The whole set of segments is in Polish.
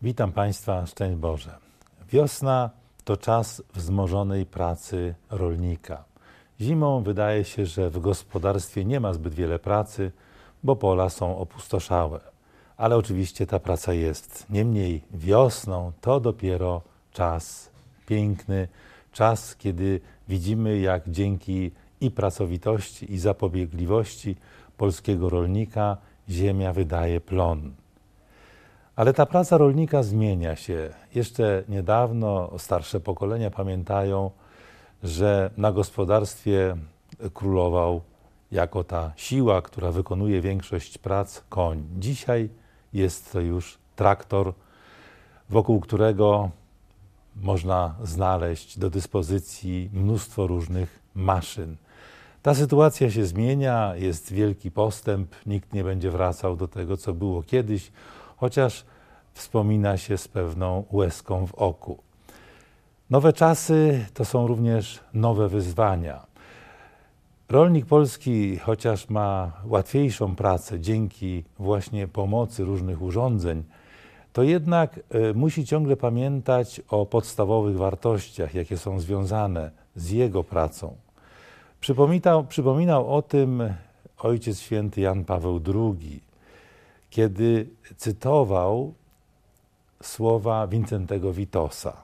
Witam Państwa, szczęść Boże. Wiosna to czas wzmożonej pracy rolnika. Zimą wydaje się, że w gospodarstwie nie ma zbyt wiele pracy, bo pola są opustoszałe. Ale oczywiście ta praca jest. Niemniej wiosną to dopiero czas piękny, czas, kiedy widzimy, jak dzięki i pracowitości, i zapobiegliwości polskiego rolnika ziemia wydaje plon. Ale ta praca rolnika zmienia się. Jeszcze niedawno starsze pokolenia pamiętają, że na gospodarstwie królował jako ta siła, która wykonuje większość prac, koń. Dzisiaj jest to już traktor, wokół którego można znaleźć do dyspozycji mnóstwo różnych maszyn. Ta sytuacja się zmienia, jest wielki postęp, nikt nie będzie wracał do tego, co było kiedyś, chociaż wspomina się z pewną łezką w oku. Nowe czasy to są również nowe wyzwania. Rolnik polski, chociaż ma łatwiejszą pracę dzięki właśnie pomocy różnych urządzeń, to jednak musi ciągle pamiętać o podstawowych wartościach, jakie są związane z jego pracą. Przypominał o tym Ojciec Święty Jan Paweł II, kiedy cytował słowa Wincentego Witosa.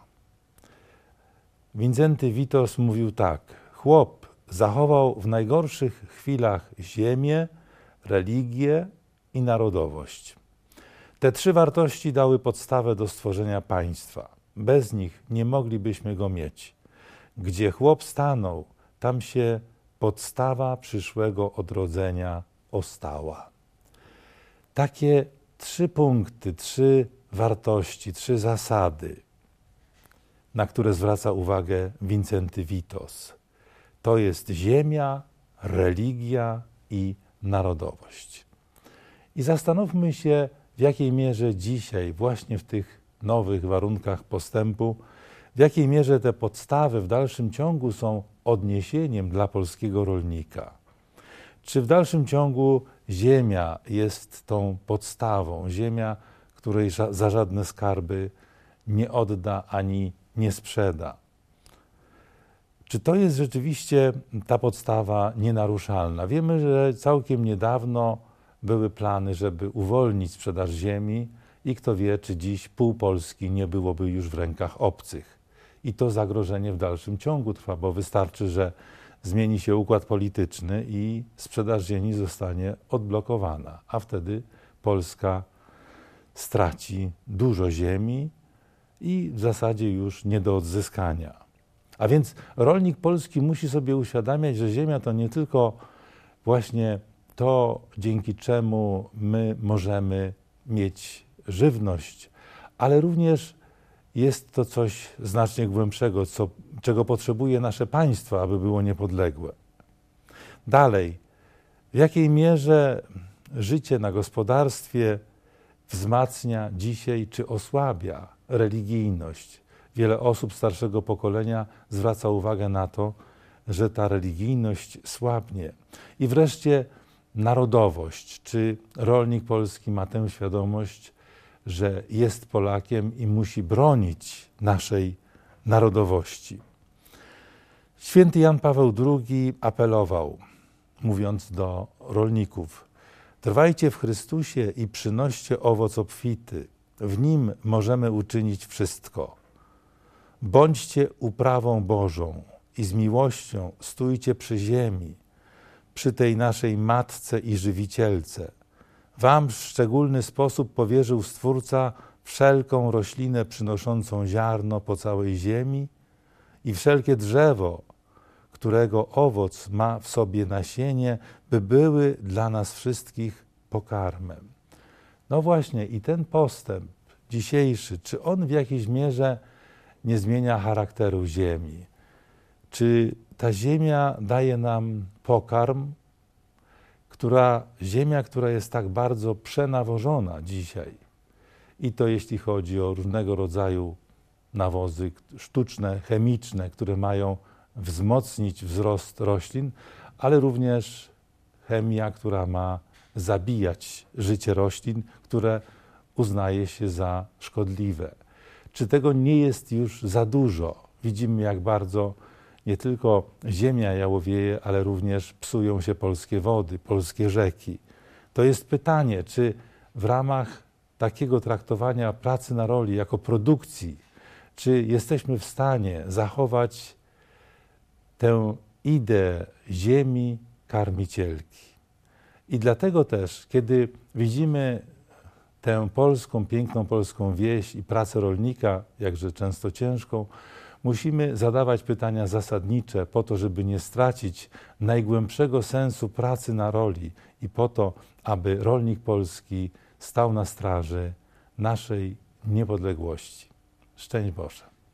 Wincenty Witos mówił tak: chłop zachował w najgorszych chwilach ziemię, religię i narodowość. Te trzy wartości dały podstawę do stworzenia państwa. Bez nich nie moglibyśmy go mieć. Gdzie chłop stanął, tam się podstawa przyszłego odrodzenia ostała. Takie trzy punkty, trzy wartości, trzy zasady, na które zwraca uwagę Wincenty Witos. To jest ziemia, religia i narodowość. I zastanówmy się, w jakiej mierze dzisiaj, właśnie w tych nowych warunkach postępu, w jakiej mierze te podstawy w dalszym ciągu są odniesieniem dla polskiego rolnika. Czy w dalszym ciągu ziemia jest tą podstawą, ziemia, której za żadne skarby nie odda ani nie sprzeda? Czy to jest rzeczywiście ta podstawa nienaruszalna? Wiemy, że całkiem niedawno były plany, żeby uwolnić sprzedaż ziemi i kto wie, czy dziś pół Polski nie byłoby już w rękach obcych. I to zagrożenie w dalszym ciągu trwa, bo wystarczy, że zmieni się układ polityczny i sprzedaż ziemi zostanie odblokowana, a wtedy Polska straci dużo ziemi i w zasadzie już nie do odzyskania. A więc rolnik polski musi sobie uświadamiać, że ziemia to nie tylko właśnie to, dzięki czemu my możemy mieć żywność, ale również jest to coś znacznie głębszego, czego potrzebuje nasze państwo, aby było niepodległe. Dalej, w jakiej mierze życie na gospodarstwie wzmacnia dzisiaj czy osłabia religijność? Wiele osób starszego pokolenia zwraca uwagę na to, że ta religijność słabnie. I wreszcie narodowość. Czy rolnik polski ma tę świadomość, że jest Polakiem i musi bronić naszej narodowości? Święty Jan Paweł II apelował, mówiąc do rolników: trwajcie w Chrystusie i przynoście owoc obfity. W Nim możemy uczynić wszystko. Bądźcie uprawą Bożą i z miłością stójcie przy ziemi, przy tej naszej Matce i Żywicielce. Wam w szczególny sposób powierzył Stwórca wszelką roślinę przynoszącą ziarno po całej ziemi i wszelkie drzewo, którego owoc ma w sobie nasienie, by były dla nas wszystkich pokarmem. No właśnie, i ten postęp dzisiejszy, czy on w jakiejś mierze nie zmienia charakteru ziemi? Czy ta ziemia daje nam pokarm? Ziemia, która jest tak bardzo przenawożona dzisiaj, i to jeśli chodzi o różnego rodzaju nawozy sztuczne, chemiczne, które mają wzmocnić wzrost roślin, ale również chemia, która ma zabijać życie roślin, które uznaje się za szkodliwe? Czy tego nie jest już za dużo? Widzimy, jak bardzo nie tylko ziemia jałowieje, ale również psują się polskie wody, polskie rzeki. To jest pytanie, czy w ramach takiego traktowania pracy na roli jako produkcji, czy jesteśmy w stanie zachować tę ideę ziemi karmicielki. I dlatego też, kiedy widzimy tę polską, piękną polską wieś i pracę rolnika, jakże często ciężką, musimy zadawać pytania zasadnicze po to, żeby nie stracić najgłębszego sensu pracy na roli i po to, aby rolnik polski stał na straży naszej niepodległości. Szczęść Boże.